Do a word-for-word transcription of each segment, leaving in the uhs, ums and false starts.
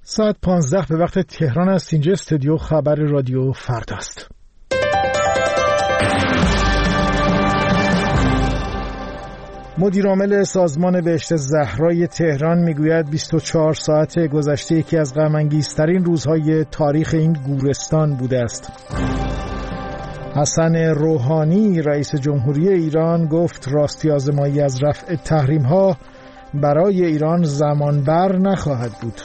ساعت پانزده به وقت تهران است. اینجا استودیو خبر رادیو فردا است. مدیرعامل سازمان بهشت زهرای تهران میگوید بیست و چهار ساعت گذشته یکی از غم‌انگیزترین روزهای تاریخ این گورستان بوده است. حسن روحانی رئیس جمهوری ایران گفت راستی آزمایی از رفع تحریم‌ها برای ایران زمانبر نخواهد بود.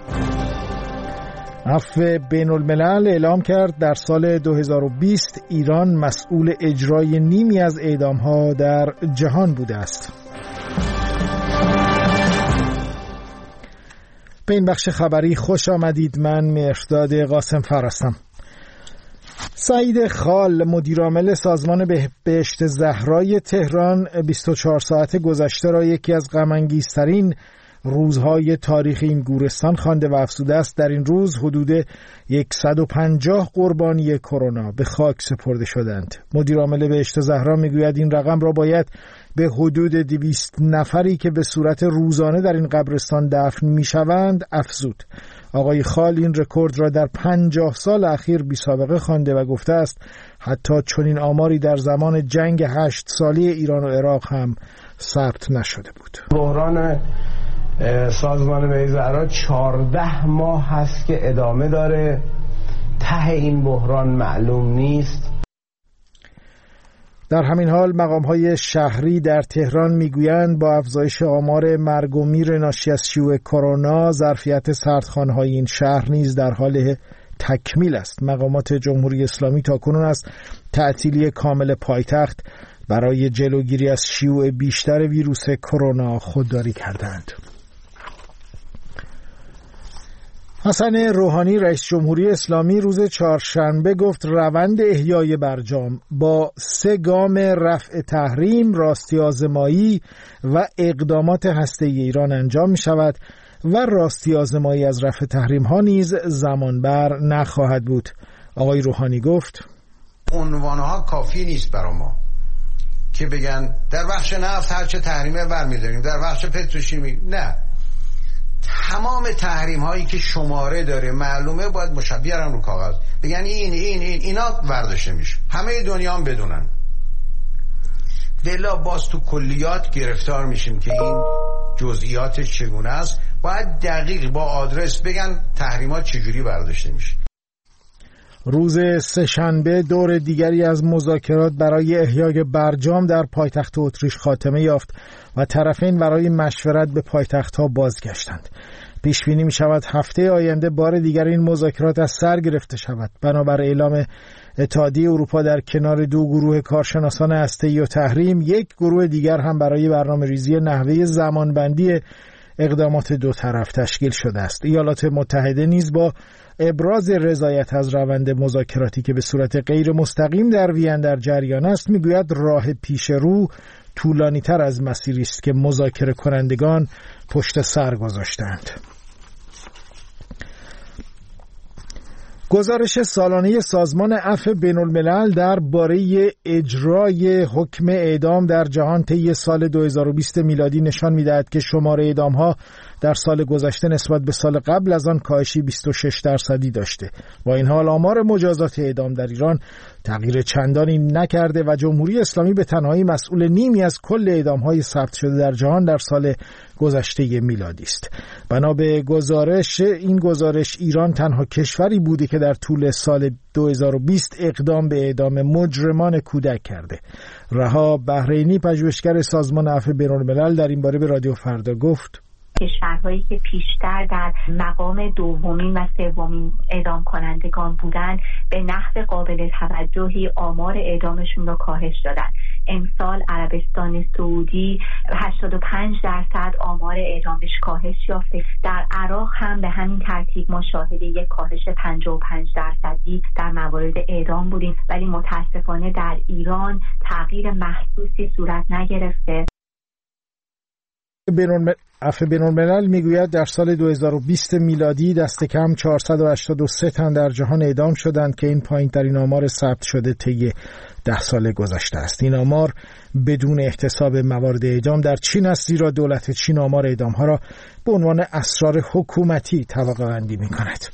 عفو بین الملل اعلام کرد در سال دو هزار و بیست ایران مسئول اجرای نیمی از اعدام‌ها در جهان بوده است. به این بخش خبری خوش آمدید. من مهرداد قاسم فرستم. سعید خال مدیرعامل سازمان بهشت زهرای تهران بیست و چهار ساعت گذشته را یکی از غم‌انگیزترین روزهای تاریخ این گورستان خوانده و افزوده است در این روز حدود صد و پنجاه قربانی کرونا به خاک سپرده شدند. مدیرعامل بهشت زهرا میگوید این رقم را باید به حدود دویست نفری که به صورت روزانه در این قبرستان دفن میشوند افزود. آقای خال این رکورد را در پنجاه سال اخیر بی سابقه خوانده و گفته است حتی چنین آماری در زمان جنگ هشت سالی ایران و عراق هم ثبت نشده بود. بحران سازمان بهشت زهرا چهارده ماه هست که ادامه داره. ته این بحران معلوم نیست. در همین حال مقام‌های شهری در تهران میگویند با افزایش آمار مرگ و میر ناشی از شیوع کرونا ظرفیت سردخانه‌های این شهر نیز در حال تکمیل است. مقامات جمهوری اسلامی تاکنون از تعطیلی کامل پایتخت برای جلوگیری از شیوع بیشتر ویروس کرونا خودداری کردند. حسن روحانی رئیس جمهوری اسلامی روز چهارشنبه گفت روند احیای برجام با سه گام رفع تحریم، راستی آزمایی و اقدامات هسته‌ای ایران انجام می شود و راستی آزمایی از رفع تحریم ها نیز زمانبر نخواهد بود. آقای روحانی گفت عنوانها کافی نیست برای ما که بگن در بخش نفت هرچه تحریمه برمی‌داریم، در بخش پتروشیمی نه. تمام تحریم هایی که شماره داره معلومه باید مشابهن رو کاغذ بگن این این این اینا برداشته میشه، همه دنیا هم بدونن. ولی باز تو کلیات گرفتار میشیم که این جزئیاتش چگونه است. باید دقیق با آدرس بگن تحریمات چجوری برداشته میشه. روز سه‌شنبه دور دیگری از مذاکرات برای احیای برجام در پایتخت اتریش خاتمه یافت و طرفین برای مشورت به پایتخت‌ها بازگشتند. پیش بینی می شود هفته آینده بار دیگر این مذاکرات از سر گرفته شود. بنابر اعلام اتحادیه اروپا در کنار دو گروه کارشناسان هسته‌ای و تحریم، یک گروه دیگر هم برای برنامه‌ریزی نحوه زمانبندی اقدامات دو طرف تشکیل شده است. ایالات متحده نیز با ابراز رضایت از روند مذاکراتی که به صورت غیر مستقیم در وین در جریان است میگوید راه پیش رو طولانی تر از مسیری است که مذاکره کنندگان پشت سر گذاشتند. گزارش سالانه سازمان عفو بین الملل درباره اجرای حکم اعدام در جهان طی سال دو هزار و بیست میلادی نشان می‌دهد که شمار اعدام‌ها در سال گذشته نسبت به سال قبل از آن کاهشی بیست و شش درصدی داشته. با این حال آمار مجازات اعدام در ایران تغییر چندانی نکرده و جمهوری اسلامی به تنهایی مسئول نیمی از کل اعدام‌های ثبت شده در جهان در سال گذشته میلادی است. بنا به گزارش این گزارش ایران تنها کشوری بوده که در طول سال دو هزار و بیست اقدام به اعدام مجرمان کودک کرده. رها بحرینی پژوهشگر سازمان عفو بین الملل در این باره به رادیو فردا گفت کشورهایی که پیشتر در مقام دومین و سومین اعدام کنندگان بودند به نحو قابل توجهی آمار اعدامشون را کاهش دادن. امسال عربستان سعودی هشتاد و پنج درصد آمار اعدامش کاهش یافته. در عراق هم به همین ترتیب ما شاهد یک کاهش پنجاه و پنج درصدی در موارد اعدام بودیم، ولی متاسفانه در ایران تغییر محسوسی صورت نگرفته. عفو بین‌الملل میگوید در سال دو هزار و بیست میلادی دست کم چهارصد و هشتاد و سه تن در جهان اعدام شدند که این پایین‌ترین آمار ثبت شده طی ده سال گذشته است. این آمار بدون احتساب موارد اعدام در چین است، زیرا دولت چین آمار اعدام‌ها را به عنوان اسرار حکومتی طبقه بندی می‌کند.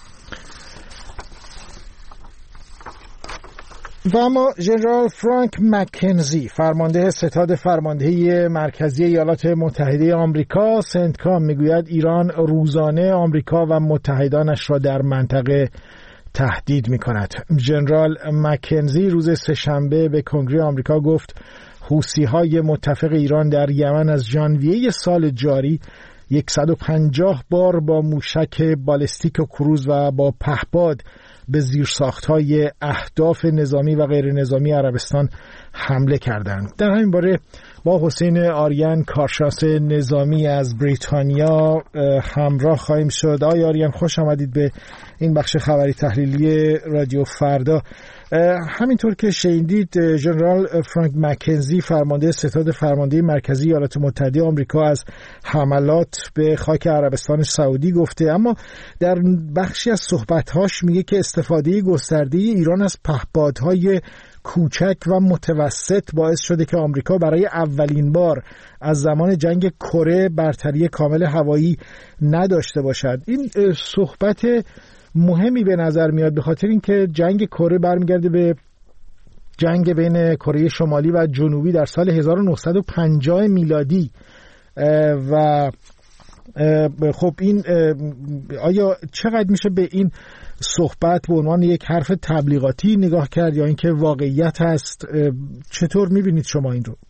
و اما ژنرال فرانک مکنزی، فرمانده ستاد فرماندهی مرکزی ایالات متحده آمریکا سنتکام، میگوید ایران روزانه آمریکا و متحدانش را در منطقه تهدید میکند. ژنرال مکنزی روز سه‌شنبه به کنگره آمریکا گفت حوثی‌های متفق ایران در یمن از ژانویه سال جاری صد و پنجاه بار با موشک بالستیک و کروز و با پهپاد به زیرساخت‌های اهداف نظامی و غیر نظامی عربستان حمله کردند. در همین باره با حسین آریان، کارشناس نظامی از بریتانیا، همراه خواهیم شد. آقای آریان، خوش آمدید به این بخش خبری تحلیلی رادیو فردا. همینطور که شنیدید، ژنرال فرانک مکنزی، فرمانده ستاد فرمانده مرکزی ایالات متحده آمریکا، از حملات به خاک عربستان سعودی گفته، اما در بخشی از صحبت‌هاش میگه که استفاده گسترده ایران از پهپادهای کوچک و متوسط باعث شده که آمریکا برای اولین بار از زمان جنگ کره برتری کامل هوایی نداشته باشد. این صحبت مهمی به نظر میاد، به خاطر اینکه جنگ کره برمیگرده به جنگ بین کره شمالی و جنوبی در سال هزار و نهصد و پنجاه میلادی و خب این آیا چقدر میشه به این صحبت به عنوان یک حرف تبلیغاتی نگاه کرد یا اینکه واقعیت هست؟ چطور میبینید شما این رو؟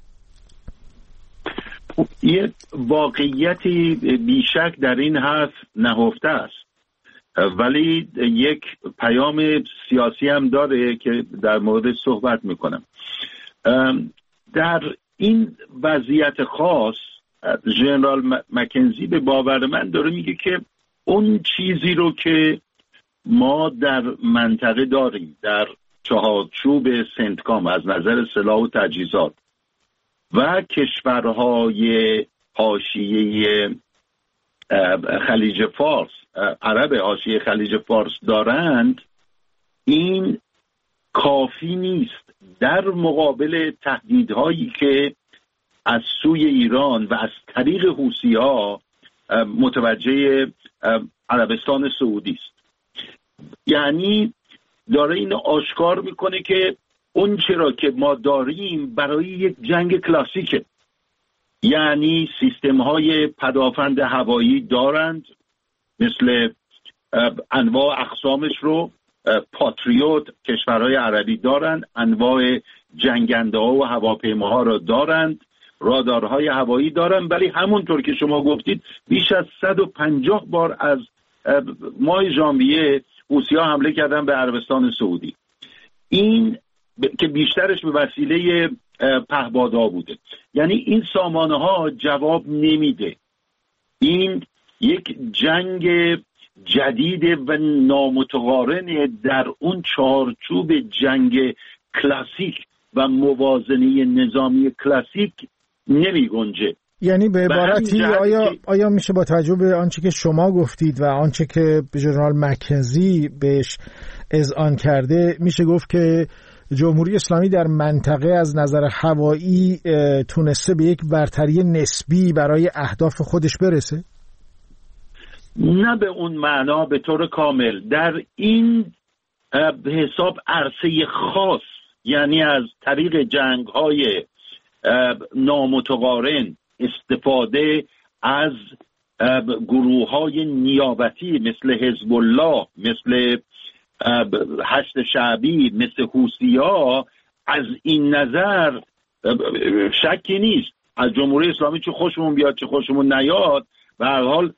یه واقعیتی بیشک در این حرف نهفته است، ولی یک پیام سیاسی هم داره که در مورد صحبت میکنم. در این وضعیت خاص ژنرال مکنزی به باور من داره میگه که اون چیزی رو که ما در منطقه داریم در چهارچوب سنتکام از نظر سلاح و تجهیزات و کشورهای حاشیه خلیج فارس، عرب حاشیه خلیج فارس دارند، این کافی نیست در مقابل تهدیدهایی که از سوی ایران و از طریق حوثی‌ها متوجه عربستان سعودی است. یعنی داره اینو آشکار میکنه که اون چرا که ما داریم برای یک جنگ کلاسیکه، یعنی سیستم های پدافند هوایی دارند مثل انواع اقسامش رو، پاتریوت کشورهای عربی دارند، انواع جنگنده ها و هواپیماها رو دارند، رادارهای هوایی دارند، ولی همونطور که شما گفتید بیش از صد و پنجاه بار از ماه ژانویه حوثی‌ها حمله کردن به عربستان سعودی. این ب... که بیشترش به وسیله پهپادها بوده. یعنی این سامانه ها جواب نمیده. این یک جنگ جدید و نامتقارن در اون چارچوب جنگ کلاسیک و موازنه نظامی کلاسیک نمی گنجه. یعنی به عبارتی آیا که... آیا میشه با توجه به آنچه که شما گفتید و آنچه که ژنرال مکنزی بهش اذعان کرده، میشه گفت که جمهوری اسلامی در منطقه از نظر هوایی تونسته به یک برتری نسبی برای اهداف خودش برسه؟ نه به اون معنا به طور کامل. در این به حساب عرصه خاص، یعنی از طریق جنگ‌های نامتقارن استفاده از گروه‌های نیابتی مثل حزب الله، مثل حشد شعبی، مثل حوثی‌ها، از این نظر شکی نیست از جمهوری اسلامی چه خوشمون بیاد چه خوشمون نیاد، به هر حال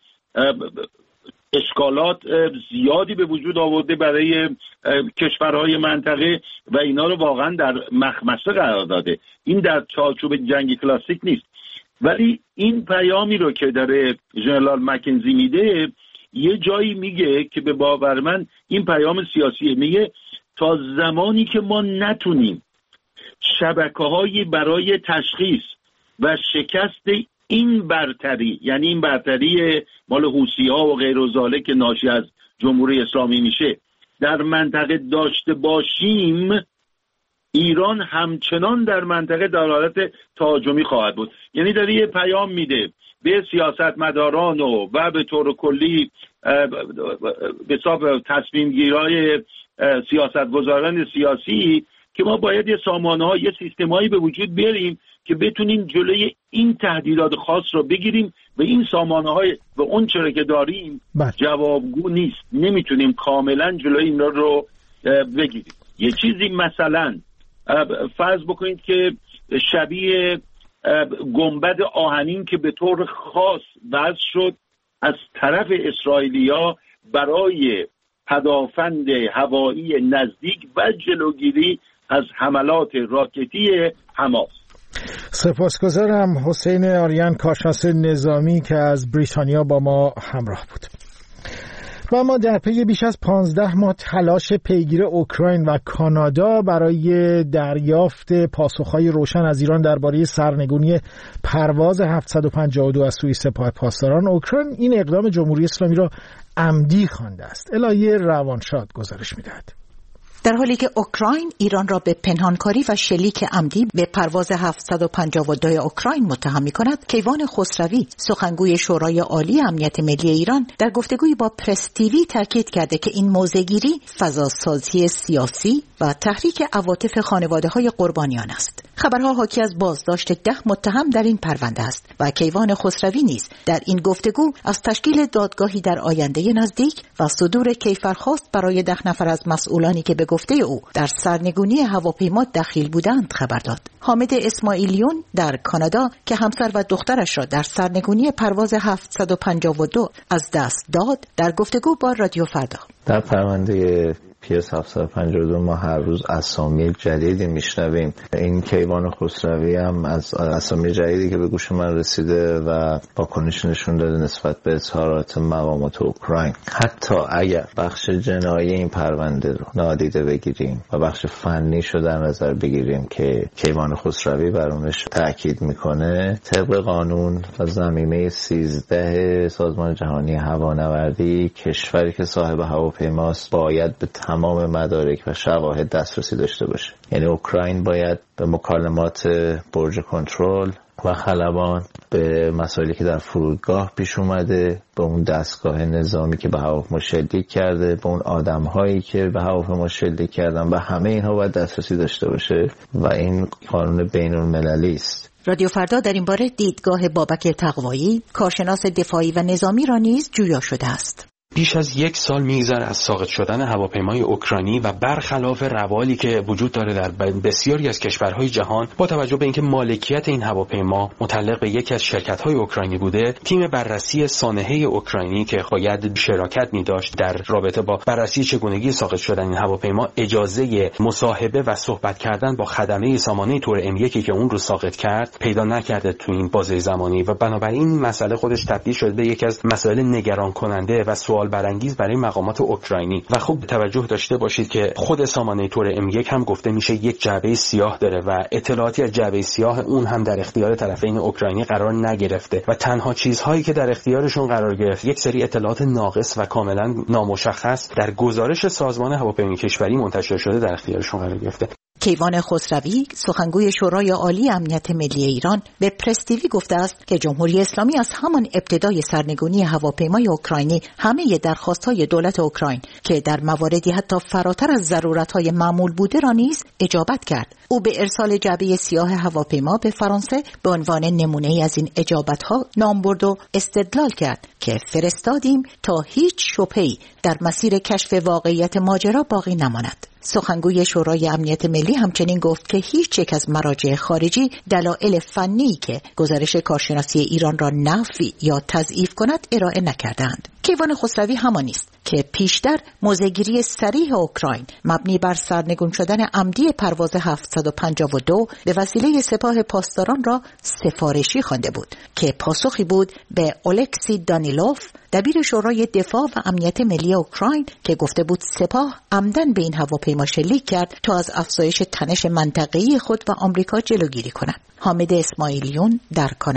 اشکالات زیادی به وجود آورده برای کشورهای منطقه و اینا رو واقعا در مخمصه قرار داده. این در چارچوب جنگ کلاسیک نیست، ولی این پیامی رو که داره ژنرال مکنزی میده یه جایی میگه که به باور من این پیام سیاسیه. میگه تا زمانی که ما نتونیم شبکه‌هایی برای تشخیص و شکست این برتری، یعنی این برتری مال حوثی‌ها و غیر و ذالک که ناشی از جمهوری اسلامی میشه، در منطقه داشته باشیم، ایران همچنان در منطقه در حالت تهاجمی خواهد بود. یعنی داره یه پیام میده به سیاستمداران و و به طور کلی به حساب تصمیم گیرای سیاستگزاران سیاسی که ما باید یه سامانه‌ها، یه سیستمایی به وجود بیاریم که بتونیم جلوی این تهدیدات خاص رو بگیریم و این سامانه‌های و اون چرا که داریم جوابگو نیست، نمیتونیم کاملا جلوی این رو بگیریم. یه چیزی مثلا فرض بکنید که شبیه گنبد آهنین که به طور خاص وضع شد از طرف اسرائیلیا برای پدافند هوایی نزدیک و جلوگیری از حملات راکتی حماس. سپاسگزارم حسین آریان، کارشناس نظامی که از بریتانیا با ما همراه بود. و ما در پی بیش از پانزده ماه تلاش پیگیر اوکراین و کانادا برای دریافت پاسخهای روشن از ایران درباره سرنگونی پرواز هفتصد و پنجاه و دو از سوی سپاه پاسداران اوکراین، این اقدام جمهوری اسلامی را عمدی خوانده است. الهه روانشاد گزارش می‌دهد. در حالی که اوکراین ایران را به پنهانکاری و شلیک عمدی به پرواز هفتصد و پنجاه و دو اوکراین متهم می‌کند، کیوان خسروی، سخنگوی شورای عالی امنیت ملی ایران، در گفتگویی با پرس تیوی تاکید کرده که این موضع‌گیری فضاسازی سیاسی و تحریک عواطف خانواده‌های قربانیان است. خبرها حاکی از بازداشت ده متهم در این پرونده است و کیوان خسروی نیز در این گفتگو از تشکیل دادگاهی در آینده نزدیک و صدور کیفرخواست برای ده نفر از مسئولانی که به گفته او در سرنگونی هواپیما دخیل بودند خبر داد. حامد اسماعیلیون در کانادا که همسر و دخترش را در سرنگونی پرواز هفتصد و پنجاه و دو از دست داد، در گفتگو با رادیو فردا در پرونده پیاس هفتصد و پنجاه و دو ما هر روز اسامی جدیدی میشنویم. این کیوان خسروی هم از اسامی جدیدی که به گوش من رسیده و واکنش نشون داده نسبت به اظهارات مقامات اوکراین. حتی اگر بخش جنایی این پرونده رو نادیده بگیریم و بخش فنیش رو در نظر بگیریم که کیوان خسروی بر اونش تاکید میکنه، طبق قانون و ضمیمه سیزده سازمان جهانی هوانوردی، کشوری که صاحب هواپیماست باید به تمام مدارک و شواهد دسترسی داشته باشه. یعنی اوکراین باید به مکالمات برج کنترل و خلبان، به مسائلی که در فرودگاه پیش اومده، به اون دستگاه نظامی که به هواپیما شلیک کرده، به اون آدم‌هایی که به هواپیما شلیک کردن و همه اینها باید دسترسی داشته باشه و این قانون بین‌المللی است. رادیو فردا در این باره دیدگاه بابک تقوایی، کارشناس دفاعی و نظامی را نیز جویا شده است. بیش از یک سال میگذره از ساقط شدن هواپیمای اوکراینی و برخلاف روالی که وجود داره در بسیاری از کشورهای جهان، با توجه به اینکه مالکیت این هواپیما متعلق به یکی از شرکت‌های اوکراینی بوده، تیم بررسی سانحه اوکراینی که باید شراکت می‌داشت در رابطه با بررسی چگونگی ساقط شدن این هواپیما، اجازه مصاحبه و صحبت کردن با خدمه سامانه تور ام یک که اون رو ساقط کرد پیدا نکرده تو این بازه زمانی و بنابراین این مسئله خودش تبدیل شده به یکی از مسائل نگران کننده و سوال برانگیز برای مقامات اوکراینی. و خوب توجه داشته باشید که خود سامانه تور ام یک هم گفته میشه یک جعبه سیاه داره و اطلاعاتی از جعبه سیاه اون هم در اختیار طرفین اوکراینی قرار نگرفته و تنها چیزهایی که در اختیارشون قرار گرفت یک سری اطلاعات ناقص و کاملا نامشخص در گزارش سازمان هواپیمایی کشوری منتشر شده در اختیارشون قرار گرفته. کیوان خسروی، سخنگوی شورای عالی امنیت ملی ایران، به پرس تیوی گفته است که جمهوری اسلامی از همان ابتدای سرنگونی هواپیمای اوکراینی همه درخواست‌های دولت اوکراین که در مواردی حتی فراتر از ضرورت‌های معمول بوده را نیز اجابت کرد. او به ارسال جعبه سیاه هواپیما به فرانسه به عنوان نمونه‌ای از این اجابت‌ها نام برد و استدلال کرد که فرستادیم تا هیچ شبهه‌ای در مسیر کشف واقعیت ماجرا باقی نماند. سخنگوی شورای امنیت ملی همچنین گفت که هیچ یک از مراجع خارجی دلایل فنی که گزارش کارشناسی ایران را نفی یا تضعیف کند ارائه نکردند. کیوان خسروی همان است که پیشتر موضع‌گیری صریح اوکراین مبنی بر سرنگون شدن عمدی پرواز هفتصد و پنجاه و دو به وسیله سپاه پاسداران را سفارشی خوانده بود که پاسخی بود به اولکسی دانیلوف، دبیر شورای دفاع و امنیت ملی اوکراین، که گفته بود سپاه عمدن به این هواپیما شلیک کرد تا از افزایش تنش منطقه‌ای خود و آمریکا جلوگیری کند. حامد اسماعیلیون در کانادا.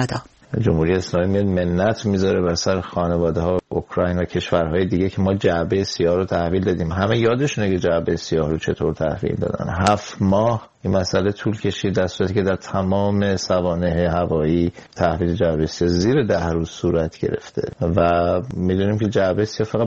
جمهوری اسلامی میاد منت میذاره بر سر خانواده ها اوکراین و کشورهای دیگه که ما جعبه سیاه رو تحویل دادیم. همه یادشونه که جعبه سیاه رو چطور تحویل دادن. هفت ماه این مسئله طول کشید، در صورتی که در تمام سوانح هوایی تحویل جعبه سیاه زیر ده روز صورت گرفته و میدونیم که جعبه سیاه فقط